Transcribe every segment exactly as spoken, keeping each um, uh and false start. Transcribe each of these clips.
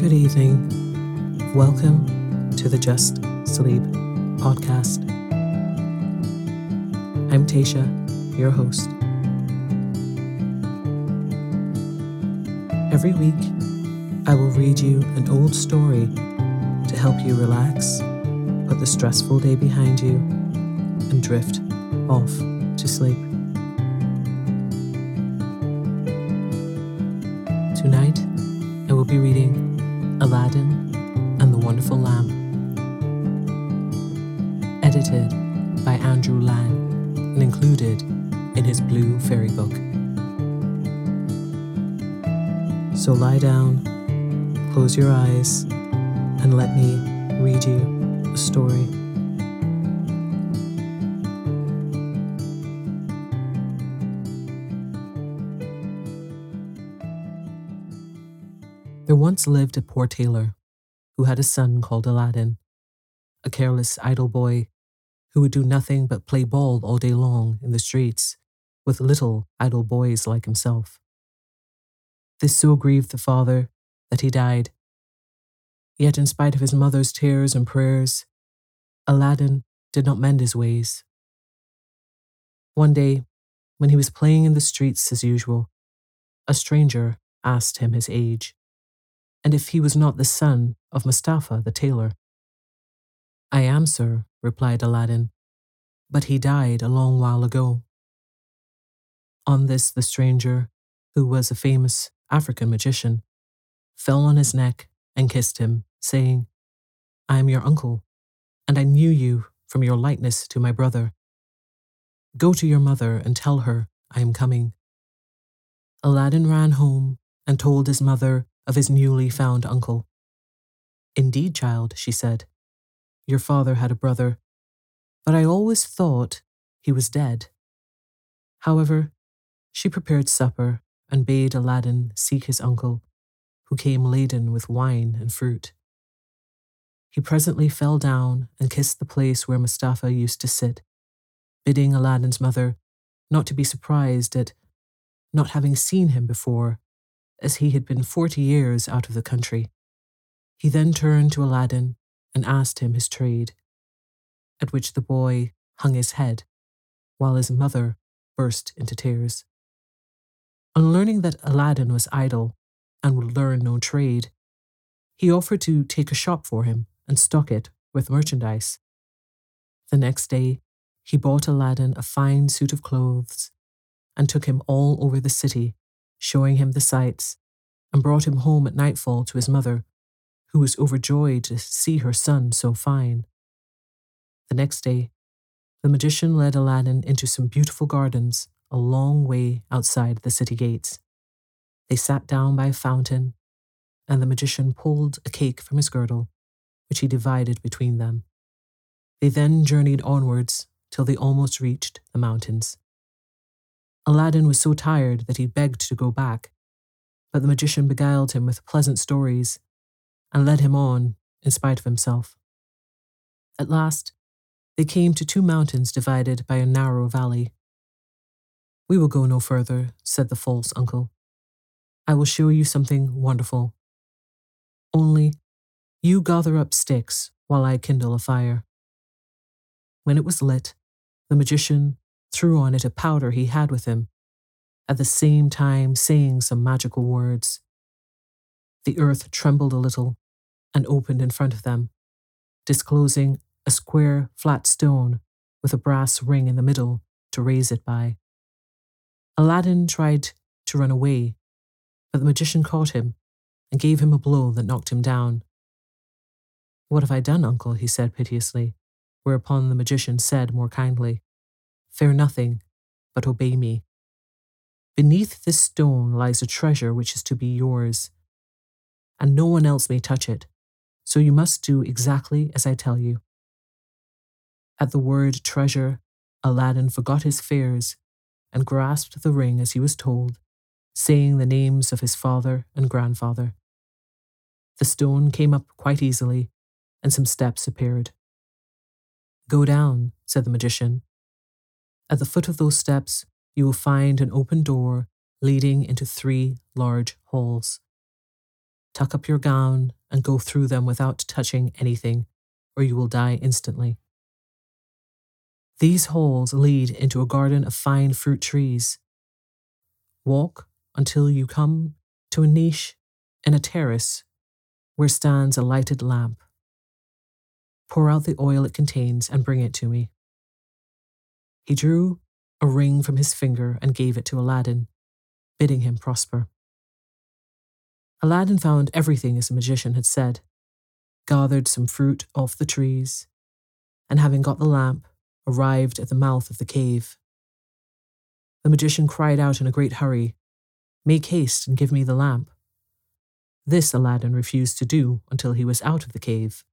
Good evening. Welcome to the Just Sleep podcast. I'm Tasha, your host. Every week, I will read you an old story to help you relax, put the stressful day behind you, and drift off to sleep. Tonight, I will be reading Aladdin and the Wonderful Lamp, edited by Andrew Lang and included in his Blue Fairy Book. So lie down, close your eyes, and let me read you a story. There once lived a poor tailor who had a son called Aladdin, a careless, idle boy who would do nothing but play ball all day long in the streets with little idle boys like himself. This so grieved the father that he died. Yet in spite of his mother's tears and prayers, Aladdin did not mend his ways. One day, when he was playing in the streets as usual, a stranger asked him his age, and if he was not the son of Mustapha the tailor. "I am, sir," replied Aladdin, "but he died a long while ago." On this the stranger, who was a famous African magician, fell on his neck and kissed him, saying, "I am your uncle, and I knew you from your likeness to my brother. Go to your mother and tell her I am coming." Aladdin ran home and told his mother of his newly found uncle. "Indeed, child," she said, "your father had a brother, but I always thought he was dead." However, she prepared supper and bade Aladdin seek his uncle, who came laden with wine and fruit. He presently fell down and kissed the place where Mustapha used to sit, bidding Aladdin's mother not to be surprised at not having seen him before, as he had been forty years out of the country. He then turned to Aladdin and asked him his trade, at which the boy hung his head, while his mother burst into tears. On learning that Aladdin was idle and would learn no trade, he offered to take a shop for him and stock it with merchandise. The next day, he bought Aladdin a fine suit of clothes and took him all over the city, showing him the sights, and brought him home at nightfall to his mother, who was overjoyed to see her son so fine. The next day, the magician led Aladdin into some beautiful gardens a long way outside the city gates. They sat down by a fountain, and the magician pulled a cake from his girdle, which he divided between them. They then journeyed onwards till they almost reached the mountains. Aladdin was so tired that he begged to go back, but the magician beguiled him with pleasant stories and led him on in spite of himself. At last, they came to two mountains divided by a narrow valley. "We will go no further," said the false uncle. "I will show you something wonderful. Only, you gather up sticks while I kindle a fire." When it was lit, the magician threw on it a powder he had with him, at the same time saying some magical words. The earth trembled a little and opened in front of them, disclosing a square, flat stone with a brass ring in the middle to raise it by. Aladdin tried to run away, but the magician caught him and gave him a blow that knocked him down. "What have I done, uncle?" he said piteously, whereupon the magician said more kindly, "Fear nothing, but obey me. Beneath this stone lies a treasure which is to be yours, and no one else may touch it, so you must do exactly as I tell you." At the word treasure, Aladdin forgot his fears and grasped the ring as he was told, saying the names of his father and grandfather. The stone came up quite easily, and some steps appeared. "Go down," said the magician. "At the foot of those steps, you will find an open door leading into three large halls. Tuck up your gown and go through them without touching anything, or you will die instantly. These holes lead into a garden of fine fruit trees. Walk until you come to a niche in a terrace where stands a lighted lamp. Pour out the oil it contains and bring it to me." He drew a ring from his finger and gave it to Aladdin, bidding him prosper. Aladdin found everything as the magician had said, gathered some fruit off the trees, and having got the lamp, arrived at the mouth of the cave. The magician cried out in a great hurry, "Make haste and give me the lamp." This Aladdin refused to do until he was out of the cave.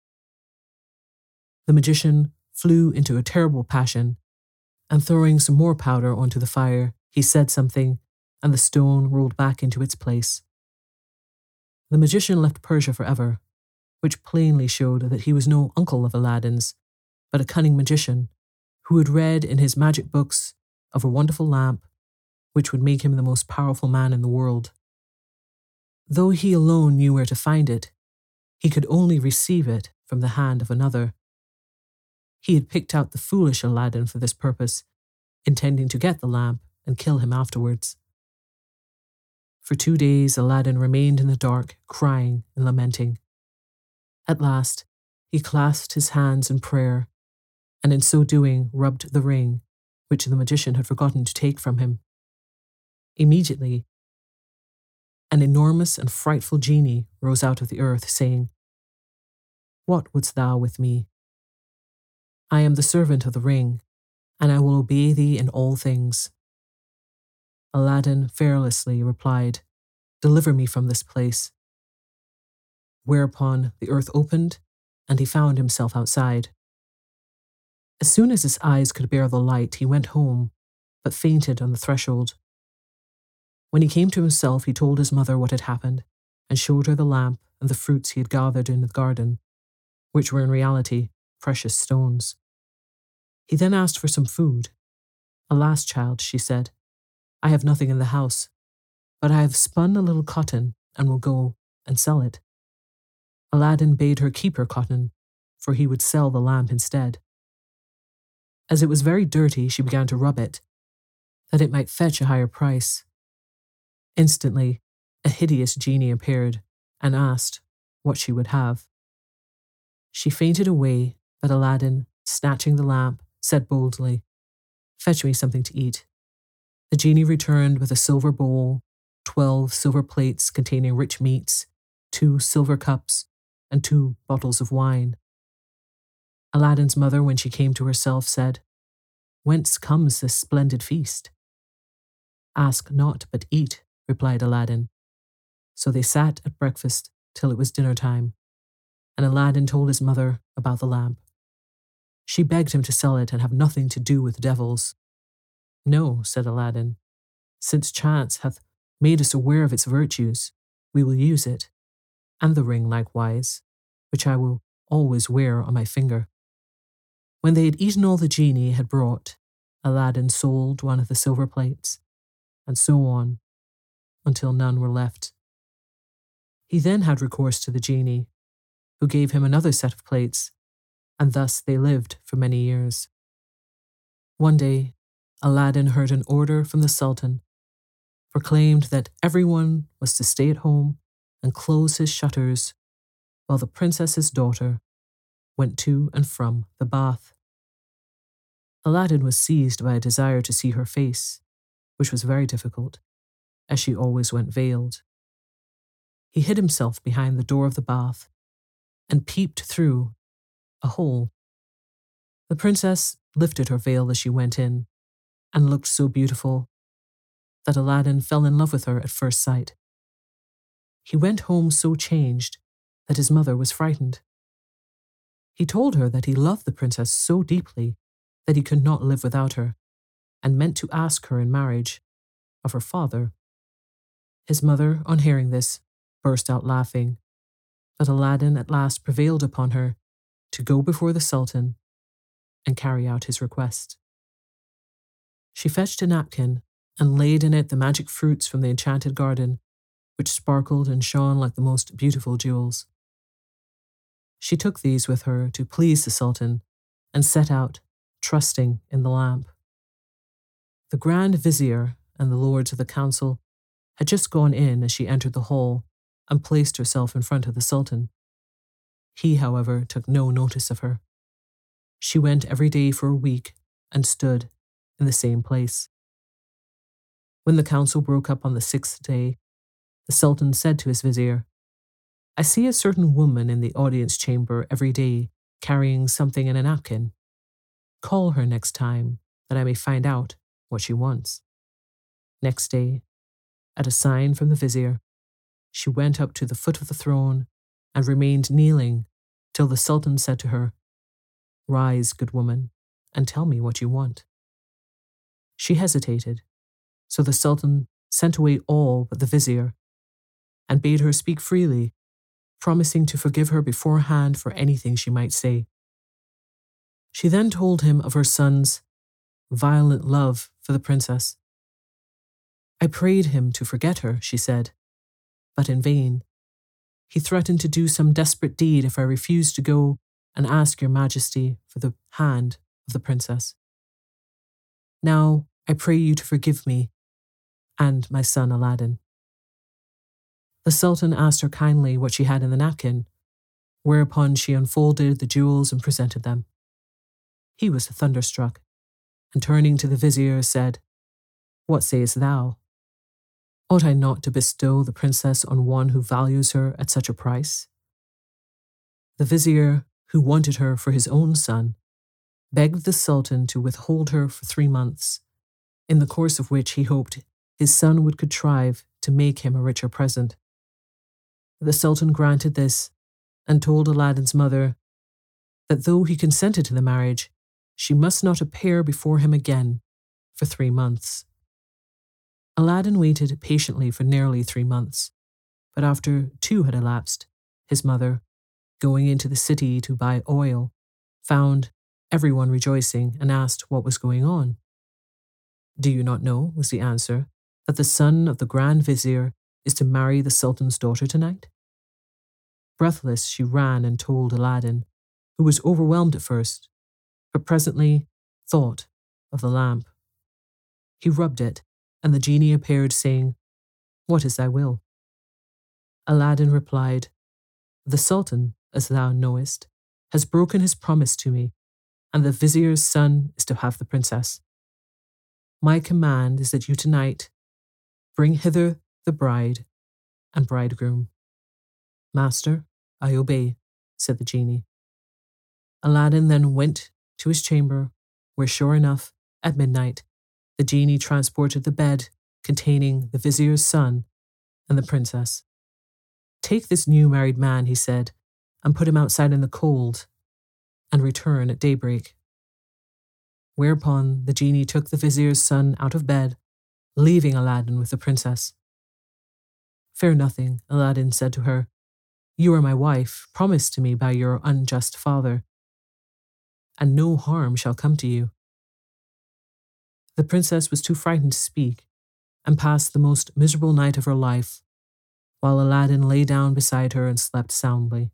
The magician flew into a terrible passion, and throwing some more powder onto the fire, he said something, and the stone rolled back into its place. The magician left Persia forever, which plainly showed that he was no uncle of Aladdin's, but a cunning magician who had read in his magic books of a wonderful lamp which would make him the most powerful man in the world. Though he alone knew where to find it, he could only receive it from the hand of another. He had picked out the foolish Aladdin for this purpose, intending to get the lamp and kill him afterwards. For two days Aladdin remained in the dark, crying and lamenting. At last, he clasped his hands in prayer, and in so doing rubbed the ring, which the magician had forgotten to take from him. Immediately, an enormous and frightful genie rose out of the earth, saying, "What wouldst thou with me? I am the servant of the ring, and I will obey thee in all things." Aladdin fearlessly replied, "Deliver me from this place." Whereupon the earth opened, and he found himself outside. As soon as his eyes could bear the light, he went home, but fainted on the threshold. When he came to himself, he told his mother what had happened, and showed her the lamp and the fruits he had gathered in the garden, which were in reality precious stones. He then asked for some food. "Alas, child," she said, "I have nothing in the house, but I have spun a little cotton and will go and sell it." Aladdin bade her keep her cotton, for he would sell the lamp instead. As it was very dirty, she began to rub it, that it might fetch a higher price. Instantly, a hideous genie appeared and asked what she would have. She fainted away, but Aladdin, snatching the lamp, said boldly, "Fetch me something to eat." The genie returned with a silver bowl, twelve silver plates containing rich meats, two silver cups, and two bottles of wine. Aladdin's mother, when she came to herself, said, "Whence comes this splendid feast?" "Ask not, but eat," replied Aladdin. So they sat at breakfast till it was dinner time, and Aladdin told his mother about the lamp. She begged him to sell it and have nothing to do with devils. "No," said Aladdin, "since chance hath made us aware of its virtues, we will use it, and the ring likewise, which I will always wear on my finger." When they had eaten all the genie had brought, Aladdin sold one of the silver plates, and so on, until none were left. He then had recourse to the genie, who gave him another set of plates, and thus they lived for many years. One day, Aladdin heard an order from the Sultan, proclaimed that everyone was to stay at home and close his shutters, while the princess's daughter went to and from the bath. Aladdin was seized by a desire to see her face, which was very difficult, as she always went veiled. He hid himself behind the door of the bath and peeped through a hole. The princess lifted her veil as she went in and looked so beautiful that Aladdin fell in love with her at first sight. He went home so changed that his mother was frightened. He told her that he loved the princess so deeply that he could not live without her, and meant to ask her in marriage of her father. His mother, on hearing this, burst out laughing, but Aladdin at last prevailed upon her to go before the Sultan and carry out his request. She fetched a napkin and laid in it the magic fruits from the enchanted garden, which sparkled and shone like the most beautiful jewels. She took these with her to please the Sultan and set out, trusting in the lamp. The Grand Vizier and the lords of the council had just gone in as she entered the hall and placed herself in front of the Sultan. He, however, took no notice of her. She went every day for a week and stood in the same place. When the council broke up on the sixth day, the Sultan said to his vizier, "I see a certain woman in the audience chamber every day carrying something in a napkin. Call her next time that I may find out what she wants." Next day, at a sign from the vizier, she went up to the foot of the throne and remained kneeling till the Sultan said to her, "Rise, good woman, and tell me what you want." She hesitated, so the Sultan sent away all but the vizier and bade her speak freely, promising to forgive her beforehand for anything she might say. She then told him of her son's violent love for the princess. "I prayed him to forget her," she said, "but in vain. He threatened to do some desperate deed if I refused to go and ask your majesty for the hand of the princess. Now I pray you to forgive me and my son Aladdin." The Sultan asked her kindly what she had in the napkin, whereupon she unfolded the jewels and presented them. He was thunderstruck, and turning to the vizier said, "What sayest thou? Ought I not to bestow the princess on one who values her at such a price?" The vizier, who wanted her for his own son, begged the Sultan to withhold her for three months, in the course of which he hoped his son would contrive to make him a richer present. The Sultan granted this and told Aladdin's mother that though he consented to the marriage, she must not appear before him again for three months. Aladdin waited patiently for nearly three months, but after two had elapsed, his mother, going into the city to buy oil, found everyone rejoicing and asked what was going on. "Do you not know," was the answer, "that the son of the Grand Vizier is to marry the Sultan's daughter tonight?" Breathless, she ran and told Aladdin, who was overwhelmed at first, but presently thought of the lamp. He rubbed it, and the genie appeared, saying, "What is thy will?" Aladdin replied, "The Sultan, as thou knowest, has broken his promise to me, and the vizier's son is to have the princess. My command is that you tonight bring hither the bride and bridegroom." "Master, I obey," said the genie. Aladdin then went to his chamber, where sure enough, at midnight, the genie transported the bed containing the vizier's son and the princess. "Take this new married man," he said, "and put him outside in the cold, and return at daybreak." Whereupon the genie took the vizier's son out of bed, leaving Aladdin with the princess. "Fear nothing," Aladdin said to her. "You are my wife, promised to me by your unjust father, and no harm shall come to you." The princess was too frightened to speak, and passed the most miserable night of her life, while Aladdin lay down beside her and slept soundly.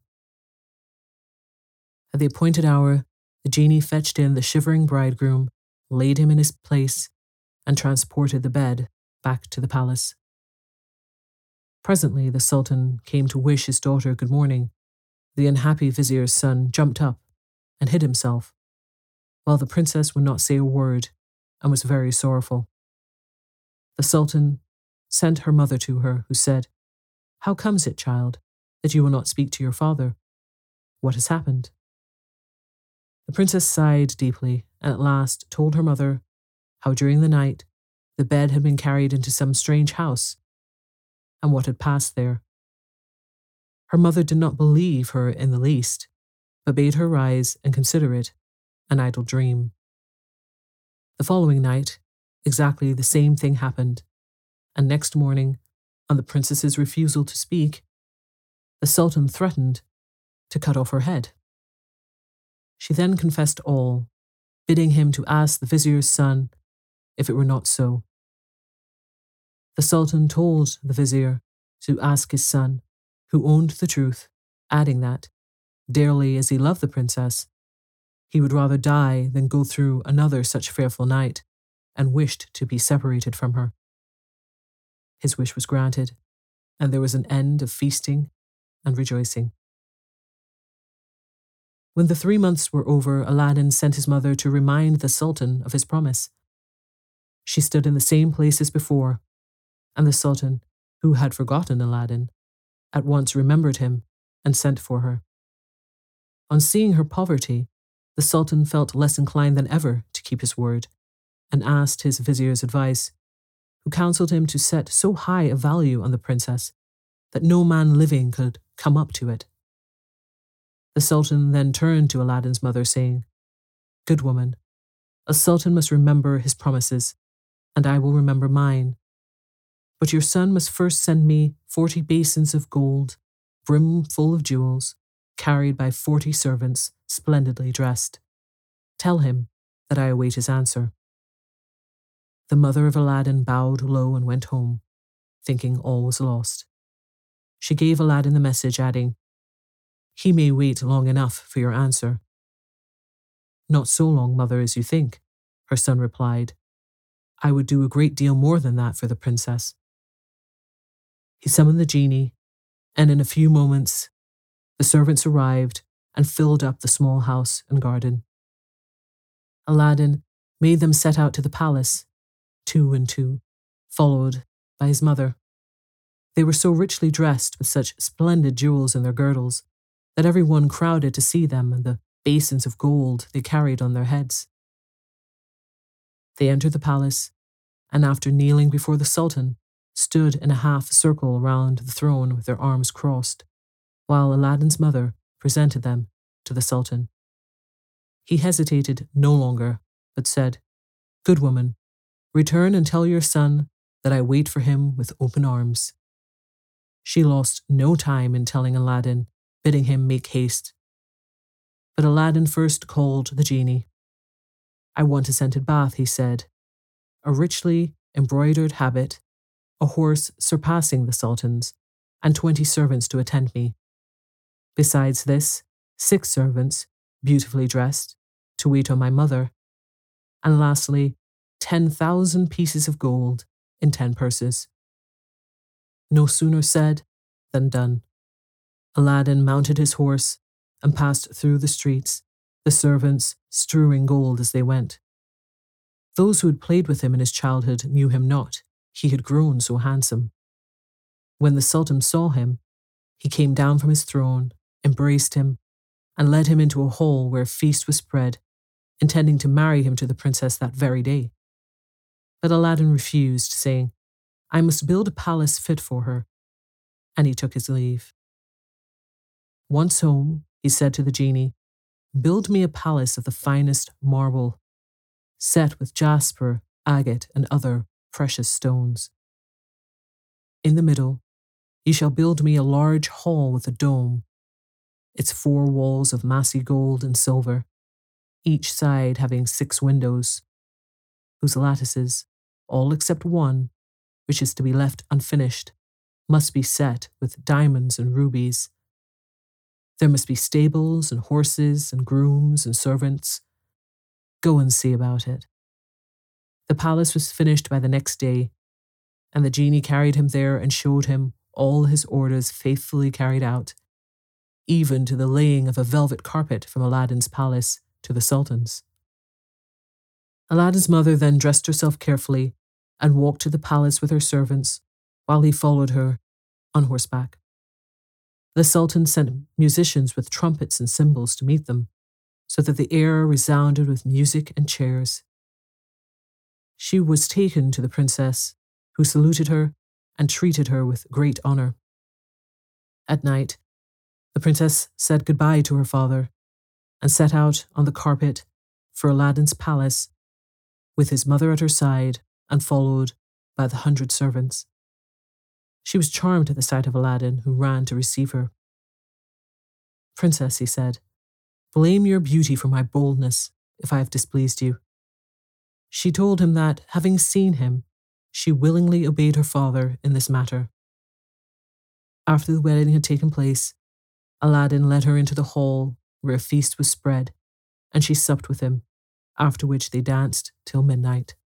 At the appointed hour, the genie fetched in the shivering bridegroom, laid him in his place, and transported the bed back to the palace. Presently the Sultan came to wish his daughter good morning. The unhappy vizier's son jumped up and hid himself, while the princess would not say a word and was very sorrowful. The Sultan sent her mother to her, who said, "How comes it, child, that you will not speak to your father? What has happened?" The princess sighed deeply and at last told her mother how during the night the bed had been carried into some strange house and what had passed there. Her mother did not believe her in the least, but bade her rise and consider it an idle dream. The following night, exactly the same thing happened, and next morning, on the princess's refusal to speak, the Sultan threatened to cut off her head. She then confessed all, bidding him to ask the vizier's son if it were not so. The Sultan told the vizier to ask his son, who owned the truth, adding that, dearly as he loved the princess, he would rather die than go through another such fearful night, and wished to be separated from her. His wish was granted, and there was an end of feasting and rejoicing. When the three months were over, Aladdin sent his mother to remind the Sultan of his promise. She stood in the same place as before, and the Sultan, who had forgotten Aladdin, at once remembered him and sent for her. On seeing her poverty, the Sultan felt less inclined than ever to keep his word, and asked his vizier's advice, who counseled him to set so high a value on the princess that no man living could come up to it. The Sultan then turned to Aladdin's mother, saying, "Good woman, a sultan must remember his promises, and I will remember mine. But your son must first send me forty basins of gold, brim full of jewels, carried by forty servants, splendidly dressed. Tell him that I await his answer." The mother of Aladdin bowed low and went home, thinking all was lost. She gave Aladdin the message, adding, "He may wait long enough for your answer." "Not so long, mother, as you think," her son replied. "I would do a great deal more than that for the princess." He summoned the genie, and in a few moments the servants arrived and filled up the small house and garden. Aladdin made them set out to the palace, two and two, followed by his mother. They were so richly dressed with such splendid jewels in their girdles that every one crowded to see them and the basins of gold they carried on their heads. They entered the palace, and after kneeling before the Sultan, stood in a half circle round the throne with their arms crossed, while Aladdin's mother presented them to the Sultan. He hesitated no longer, but said, "Good woman, return and tell your son that I wait for him with open arms." She lost no time in telling Aladdin, bidding him make haste. But Aladdin first called the genie. "I want a scented bath," he said, "a richly embroidered habit, a horse surpassing the Sultan's, and twenty servants to attend me. Besides this, six servants, beautifully dressed, to wait on my mother, and lastly, ten thousand pieces of gold in ten purses." No sooner said than done. Aladdin mounted his horse and passed through the streets, the servants strewing gold as they went. Those who had played with him in his childhood knew him not, he had grown so handsome. When the Sultan saw him, he came down from his throne, embraced him, and led him into a hall where a feast was spread, intending to marry him to the princess that very day. But Aladdin refused, saying, "I must build a palace fit for her," and he took his leave. Once home, he said to the genie, "Build me a palace of the finest marble, set with jasper, agate, and other precious stones. In the middle, you shall build me a large hall with a dome, its four walls of massy gold and silver, each side having six windows, whose lattices, all except one, which is to be left unfinished, must be set with diamonds and rubies. There must be stables and horses and grooms and servants. Go and see about it." The palace was finished by the next day, and the genie carried him there and showed him all his orders faithfully carried out, even to the laying of a velvet carpet from Aladdin's palace to the Sultan's. Aladdin's mother then dressed herself carefully and walked to the palace with her servants, while he followed her on horseback. The Sultan sent musicians with trumpets and cymbals to meet them, so that the air resounded with music and chairs. She was taken to the princess, who saluted her and treated her with great honor. At night, the princess said goodbye to her father and set out on the carpet for Aladdin's palace, with his mother at her side and followed by the hundred servants. She was charmed at the sight of Aladdin, who ran to receive her. "Princess," he said, "blame your beauty for my boldness if I have displeased you." She told him that, having seen him, she willingly obeyed her father in this matter. After the wedding had taken place, Aladdin led her into the hall where a feast was spread, and she supped with him, after which they danced till midnight.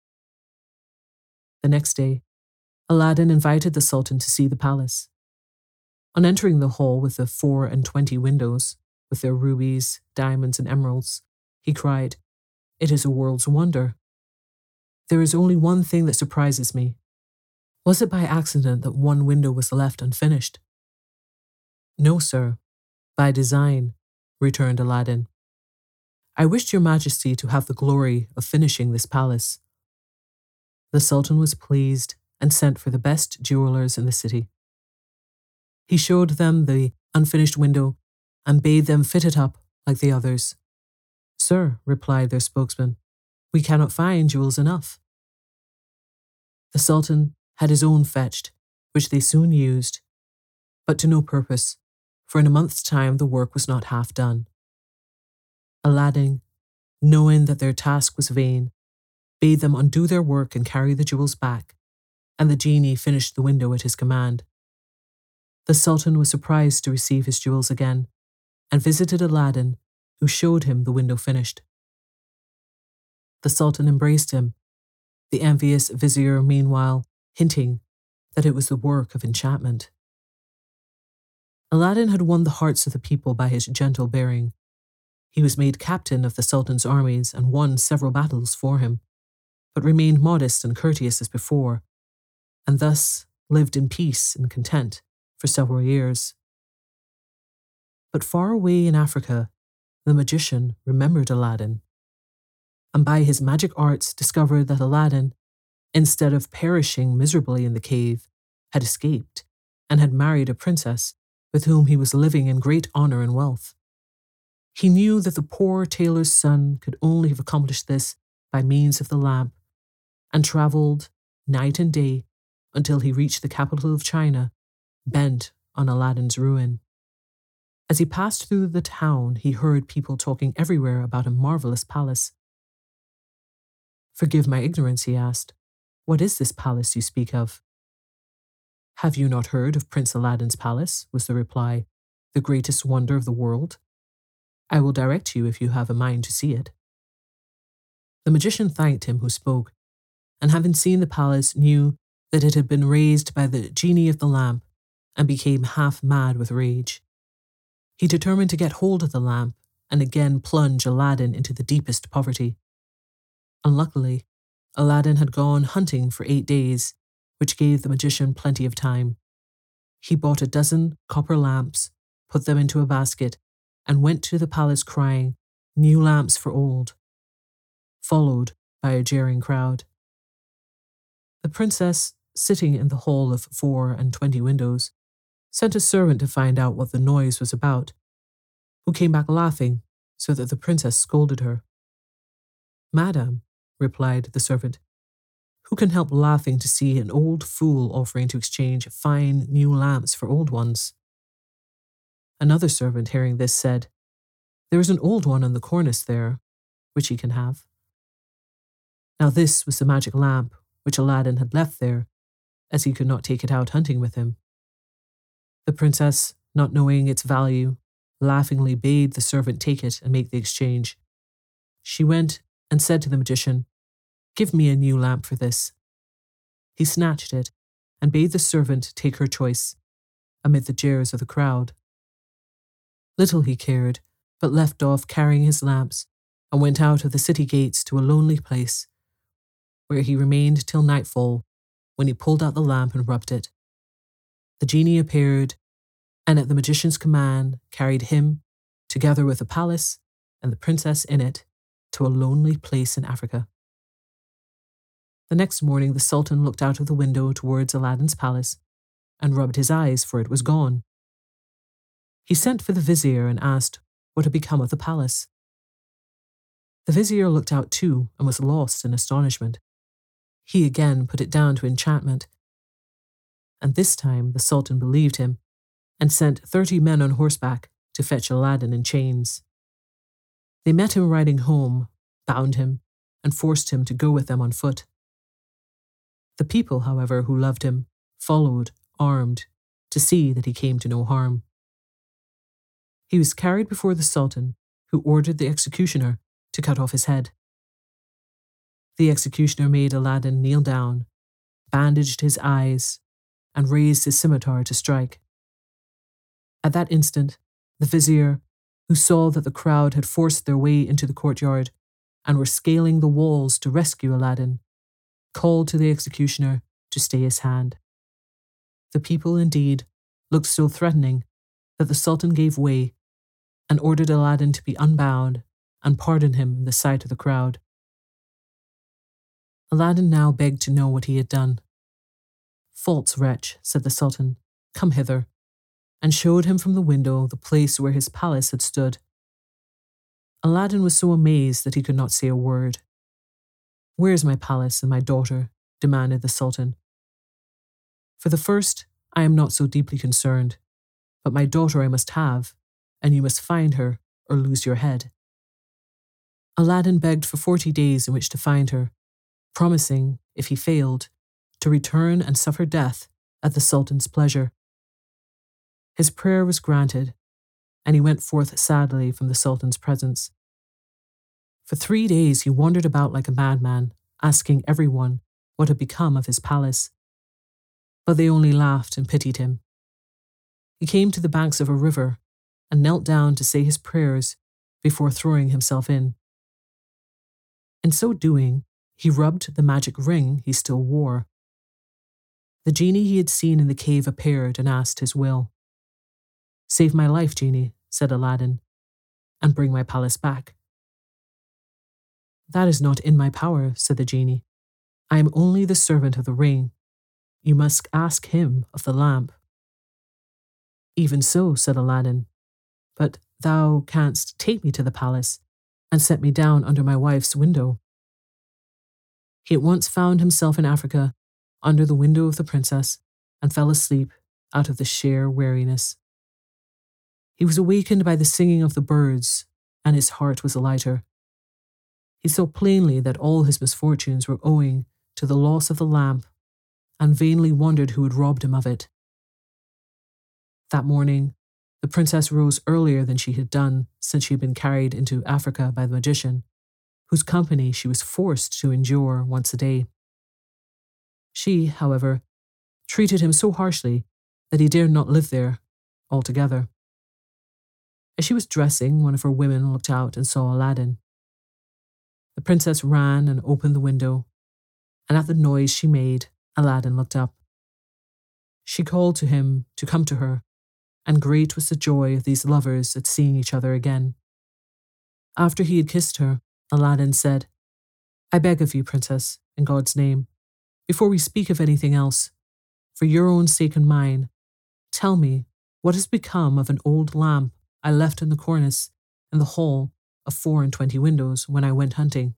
The next day, Aladdin invited the Sultan to see the palace. On entering the hall with the four and twenty windows, with their rubies, diamonds, and emeralds, he cried, "It is a world's wonder. There is only one thing that surprises me. Was it by accident that one window was left unfinished?" "No, sir, by design," returned Aladdin. "I wished your majesty to have the glory of finishing this palace." The Sultan was pleased and sent for the best jewelers in the city. He showed them the unfinished window and bade them fit it up like the others. "Sir," replied their spokesman, "we cannot find jewels enough." The Sultan had his own fetched, which they soon used, but to no purpose, for in a month's time the work was not half done. Aladdin, knowing that their task was vain, bade them undo their work and carry the jewels back, and the genie finished the window at his command. The Sultan was surprised to receive his jewels again, and visited Aladdin, who showed him the window finished. The Sultan embraced him, the envious vizier meanwhile hinting that it was the work of enchantment. Aladdin had won the hearts of the people by his gentle bearing. He was made captain of the Sultan's armies and won several battles for him, but remained modest and courteous as before, and thus lived in peace and content for several years. But far away in Africa, the magician remembered Aladdin, and by his magic arts discovered that Aladdin, instead of perishing miserably in the cave, had escaped and had married a princess with whom he was living in great honor and wealth. He knew that the poor tailor's son could only have accomplished this by means of the lamp, and travelled night and day until he reached the capital of China, bent on Aladdin's ruin. As he passed through the town, he heard people talking everywhere about a marvelous palace. "Forgive my ignorance," he asked. "What is this palace you speak of?" "Have you not heard of Prince Aladdin's palace?" was the reply, "the greatest wonder of the world? I will direct you if you have a mind to see it." The magician thanked him who spoke, and having seen the palace, knew that it had been raised by the genie of the lamp, and became half mad with rage. He determined to get hold of the lamp and again plunge Aladdin into the deepest poverty. Unluckily, Aladdin had gone hunting for eight days, which gave the magician plenty of time. He bought a dozen copper lamps, put them into a basket, and went to the palace crying, "New lamps for old," followed by a jeering crowd. The princess, sitting in the hall of four and twenty windows, sent a servant to find out what the noise was about, who came back laughing, so that the princess scolded her. "Madam," replied the servant, "who can help laughing to see an old fool offering to exchange fine new lamps for old ones?" Another servant, hearing this, said, "There is an old one on the cornice there, which he can have." Now this was the magic lamp which Aladdin had left there, as he could not take it out hunting with him. The princess, not knowing its value, laughingly bade the servant take it and make the exchange. She went and said to the magician, "Give me a new lamp for this." He snatched it and bade the servant take her choice, amid the jeers of the crowd. Little he cared, but left off carrying his lamps and went out of the city gates to a lonely place, where he remained till nightfall, when he pulled out the lamp and rubbed it. The genie appeared, and at the magician's command carried him, together with the palace and the princess in it, to a lonely place in Africa. The next morning the Sultan looked out of the window towards Aladdin's palace and rubbed his eyes, for it was gone. He sent for the vizier and asked what had become of the palace. The vizier looked out too and was lost in astonishment. He again put it down to enchantment, and this time the Sultan believed him and sent thirty men on horseback to fetch Aladdin in chains. They met him riding home, bound him, and forced him to go with them on foot. The people, however, who loved him, followed, armed, to see that he came to no harm. He was carried before the Sultan, who ordered the executioner to cut off his head. The executioner made Aladdin kneel down, bandaged his eyes, and raised his scimitar to strike. At that instant, the vizier, who saw that the crowd had forced their way into the courtyard and were scaling the walls to rescue Aladdin, called to the executioner to stay his hand. The people, indeed, looked so threatening that the Sultan gave way and ordered Aladdin to be unbound and pardon him in the sight of the crowd. Aladdin now begged to know what he had done. "False wretch," said the Sultan, "come hither," and showed him from the window the place where his palace had stood. Aladdin was so amazed that he could not say a word. "Where is my palace and my daughter?" demanded the Sultan. "For the first, I am not so deeply concerned, but my daughter I must have, and you must find her or lose your head." Aladdin begged for forty days in which to find her, promising, if he failed, to return and suffer death at the Sultan's pleasure. His prayer was granted, and he went forth sadly from the Sultan's presence. For three days he wandered about like a madman, asking everyone what had become of his palace. But they only laughed and pitied him. He came to the banks of a river and knelt down to say his prayers before throwing himself in. In so doing, he rubbed the magic ring he still wore. The genie he had seen in the cave appeared and asked his will. "Save my life, genie," said Aladdin, "and bring my palace back." "That is not in my power," said the genie. "I am only the servant of the ring. You must ask him of the lamp." "Even so," said Aladdin, "but thou canst take me to the palace and set me down under my wife's window." He at once found himself in Africa, under the window of the princess, and fell asleep out of the sheer weariness. He was awakened by the singing of the birds, and his heart was lighter. He saw plainly that all his misfortunes were owing to the loss of the lamp, and vainly wondered who had robbed him of it. That morning, the princess rose earlier than she had done since she had been carried into Africa by the magician, whose company she was forced to endure once a day. She, however, treated him so harshly that he dared not live there altogether. As she was dressing, one of her women looked out and saw Aladdin. The princess ran and opened the window, and at the noise she made, Aladdin looked up. She called to him to come to her, and great was the joy of these lovers at seeing each other again. After he had kissed her, Aladdin said, "I beg of you, princess, in God's name, before we speak of anything else, for your own sake and mine, tell me what has become of an old lamp I left in the cornice in the hall of four and twenty windows when I went hunting."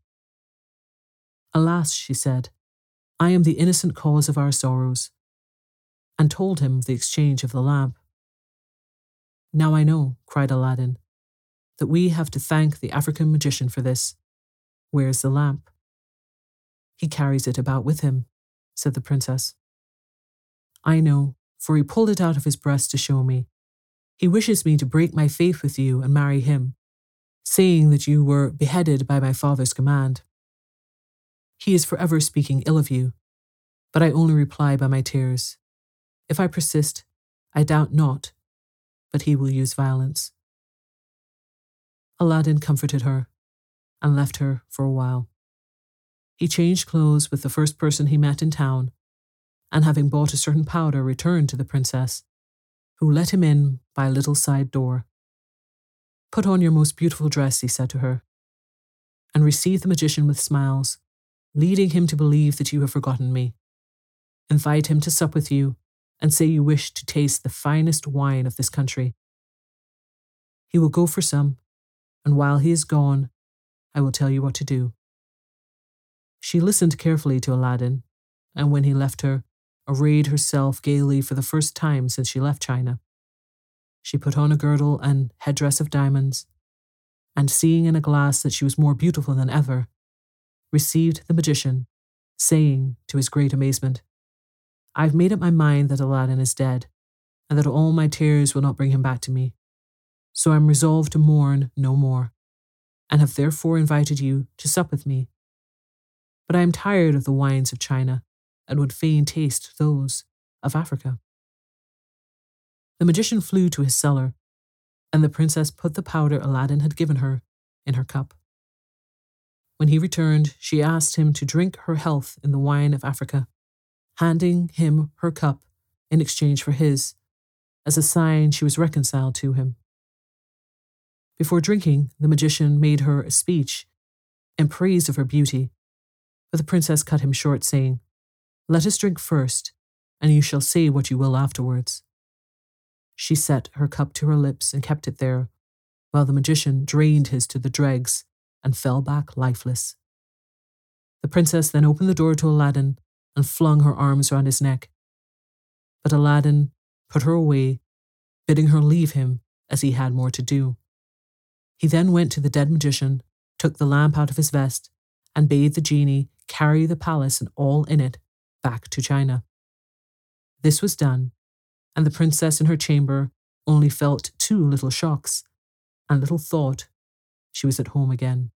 "Alas," she said, "I am the innocent cause of our sorrows," and told him of the exchange of the lamp. "Now I know," cried Aladdin, "that we have to thank the African magician for this. Where is the lamp?" "He carries it about with him," said the princess. "I know, for he pulled it out of his breast to show me. He wishes me to break my faith with you and marry him, saying that you were beheaded by my father's command. He is forever speaking ill of you, but I only reply by my tears. If I persist, I doubt not, but he will use violence." Aladdin comforted her and left her for a while. He changed clothes with the first person he met in town, and having bought a certain powder, returned to the princess, who let him in by a little side door. "Put on your most beautiful dress," he said to her, "and receive the magician with smiles, leading him to believe that you have forgotten me. Invite him to sup with you, and say you wish to taste the finest wine of this country. He will go for some, and while he is gone, I will tell you what to do." She listened carefully to Aladdin, and when he left her, arrayed herself gaily for the first time since she left China. She put on a girdle and headdress of diamonds, and seeing in a glass that she was more beautiful than ever, received the magician, saying, to his great amazement, "I've made up my mind that Aladdin is dead, and that all my tears will not bring him back to me. So I am resolved to mourn no more, and have therefore invited you to sup with me. But I am tired of the wines of China, and would fain taste those of Africa." The magician flew to his cellar, and the princess put the powder Aladdin had given her in her cup. When he returned, she asked him to drink her health in the wine of Africa, handing him her cup in exchange for his, as a sign she was reconciled to him. Before drinking, the magician made her a speech in praise of her beauty, but the princess cut him short, saying, "Let us drink first, and you shall say what you will afterwards." She set her cup to her lips and kept it there, while the magician drained his to the dregs and fell back lifeless. The princess then opened the door to Aladdin and flung her arms round his neck. But Aladdin put her away, bidding her leave him as he had more to do. He then went to the dead magician, took the lamp out of his vest, and bade the genie carry the palace and all in it back to China. This was done, and the princess in her chamber only felt two little shocks, and little thought she was at home again.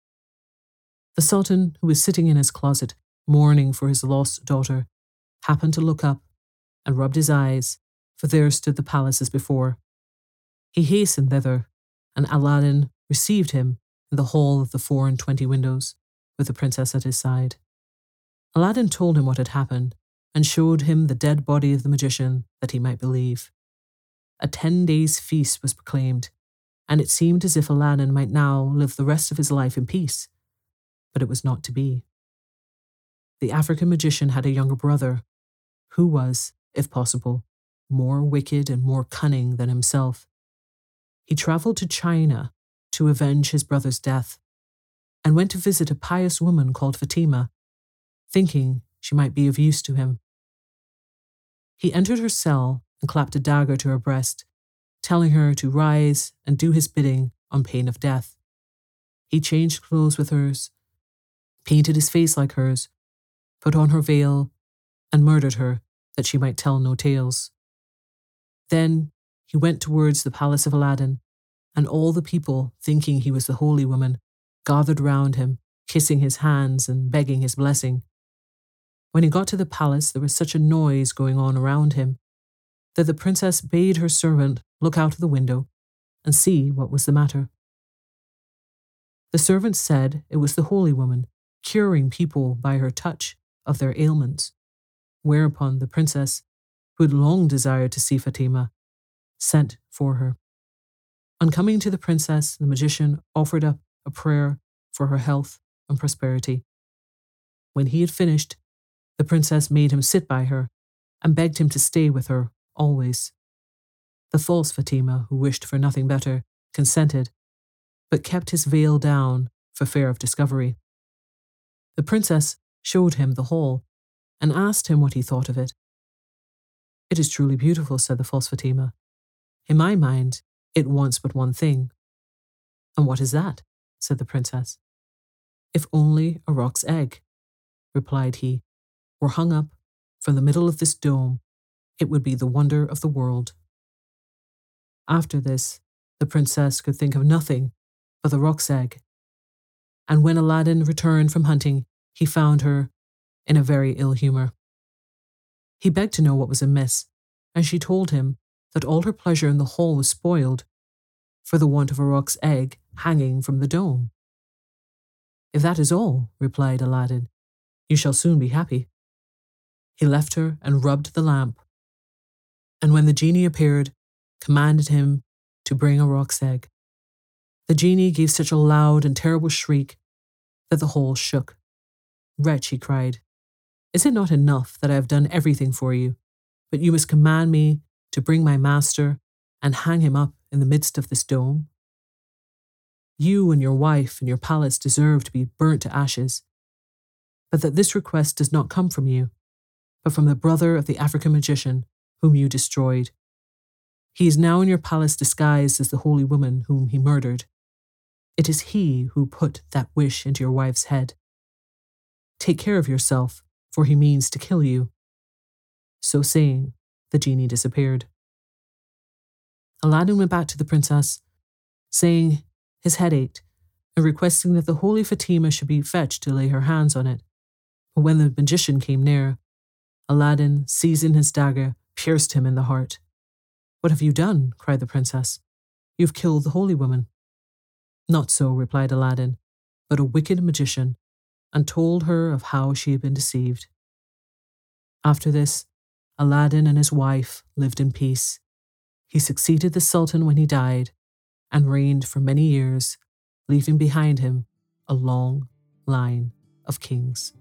The Sultan, who was sitting in his closet, mourning for his lost daughter, happened to look up and rubbed his eyes, for there stood the palace as before. He hastened thither, and Aladdin received him in the hall of the four and twenty windows, with the princess at his side. Aladdin told him what had happened, and showed him the dead body of the magician, that he might believe. A ten days' feast was proclaimed, and it seemed as if Aladdin might now live the rest of his life in peace, but it was not to be. The African magician had a younger brother, who was, if possible, more wicked and more cunning than himself. He travelled to China to avenge his brother's death, and went to visit a pious woman called Fatima, thinking she might be of use to him. He entered her cell and clapped a dagger to her breast, telling her to rise and do his bidding on pain of death. He changed clothes with hers, painted his face like hers, put on her veil, and murdered her that she might tell no tales. Then he went towards the palace of Aladdin, and all the people, thinking he was the holy woman, gathered round him, kissing his hands and begging his blessing. When he got to the palace, there was such a noise going on around him that the princess bade her servant look out of the window and see what was the matter. The servant said it was the holy woman, curing people by her touch of their ailments, whereupon the princess, who had long desired to see Fatima, sent for her. On coming to the princess, the magician offered up a prayer for her health and prosperity. When he had finished, the princess made him sit by her and begged him to stay with her always. The false Fatima, who wished for nothing better, consented, but kept his veil down for fear of discovery. The princess showed him the hall and asked him what he thought of it. "It is truly beautiful," said the false Fatima. "In my mind, it wants but one thing." "And what is that?" said the princess. "If only a roc's egg," replied he, "were hung up from the middle of this dome, it would be the wonder of the world." After this, the princess could think of nothing but the roc's egg, and when Aladdin returned from hunting, he found her in a very ill humour. He begged to know what was amiss, and she told him that all her pleasure in the hall was spoiled for the want of a roc's egg hanging from the dome. "If that is all," replied Aladdin, "you shall soon be happy." He left her and rubbed the lamp, and when the genie appeared, commanded him to bring a roc's egg. The genie gave such a loud and terrible shriek that the hall shook. "Wretch," he cried, "is it not enough that I have done everything for you, but you must command me to bring my master and hang him up in the midst of this dome? You and your wife and your palace deserve to be burnt to ashes, but that this request does not come from you, but from the brother of the African magician whom you destroyed. He is now in your palace disguised as the holy woman whom he murdered. It is he who put that wish into your wife's head. Take care of yourself, for he means to kill you." So saying, the genie disappeared. Aladdin went back to the princess, saying his head ached and requesting that the holy Fatima should be fetched to lay her hands on it. But when the magician came near, Aladdin, seizing his dagger, pierced him in the heart. "What have you done?" cried the princess. "You've killed the holy woman." "Not so," replied Aladdin, "but a wicked magician," and told her of how she had been deceived. After this, Aladdin and his wife lived in peace. He succeeded the Sultan when he died and reigned for many years, leaving behind him a long line of kings.